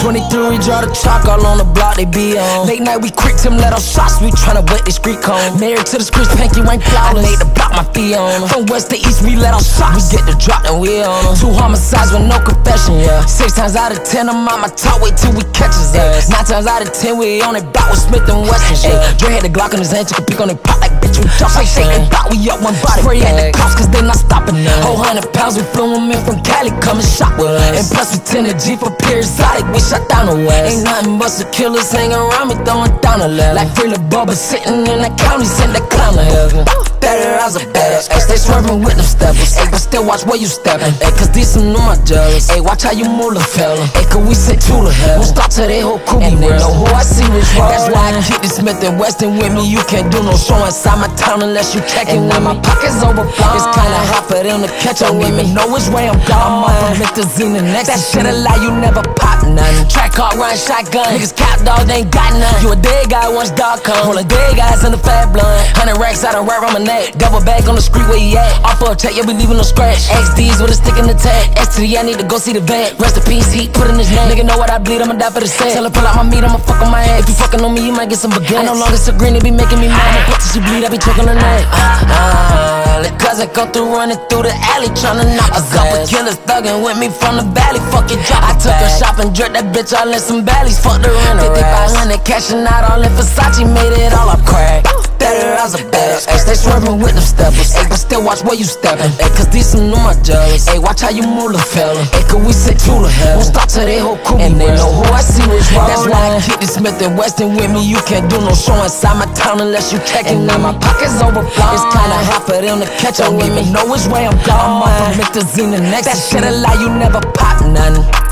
23, we draw the chalk all on the block, they be on. Late night, we quick Tim let off shots, we tryna wet this street cone. Married to the streets, Panky ain't flawless. I made the block my fee on. From west to east, we let off shots. We get the drop, and we on. 2 homicides with no confession, yeah. 6 times out of 10, I'm on my top, wait till we catch his ass. 9 times out of 10, we on it block with Smith and Wesson shit. Dre had the Glock in his hand, took a peek on it pop like bitch, we jump like shit. They thought we up one body. Spray at the cops, cause they not stopping us. Whole 100 pounds, we flew them in from Cali, come and shop with us. And plus we 10 a G for periodic, we shot down the west. Ain't nothing but the killers hanging around me, throwing down the left. Like Free Lil Bubba sitting in the county, send that clown to heaven. Better as a better, ayy, stay swerving with them steppers, ayy, but still watch where you steppin', ayy, cause these some new my jealous, ayy, watch how you move the fella, ayy, cause we sent to the hell, we'll start to they whole crew, and they know who I see was wrong. That's why I keep this Smith and Wesson with me, you can't do no show inside my town unless you checkin'. Now my pockets overflow, it's kinda hard for them to catch up with me, know which way I'm going, I'm off from Methazine and next. That shit a lie, you never pop nothing, track hard, run shotgun, niggas cap dog, they ain't got none, you a dead guy once dog come, all the dead guys in the fat blunt, 100 racks out of right on my neck, double bag on the street where he at. Off for a check, yeah, we leaving no scratch. XDs with a stick in the tag. S to the I need to go see the vet. Rest in peace, heat, put in his name. Nigga know what I bleed, I'ma die for the set. Tell her pull out my meat, I'ma fuck on my head. If you fucking on me, you might get some baguettes. I no longer so green, they be making me mad. I'ma put till she bleed, I be choking her neck. The cousin come through running through the alley, tryna knock us off. A killers thuggin' with me from the valley, fuck it, drop. I took her shopping, jerked that bitch all in some valleys, fucked her in her 5500, cashing out all in Versace, made it all up crack. Better as a better, ayy, stay swerving with them steppers, ayy, but still watch where you steppin', ayy, cause these some new my jealous, ayy, watch how you move the fella, ayy, cause we sent to the hell, we'll start to they whole crew, and they know who I see was wrong. That's why I keep this Smith and Wesson with me, you can't do no show inside my town unless you checkin'. Now my pockets overflow, it's kinda hard for them to catch up with me, know which way I'm going, I'm off from Methazine and next. That shit a lie, you never pop nothing.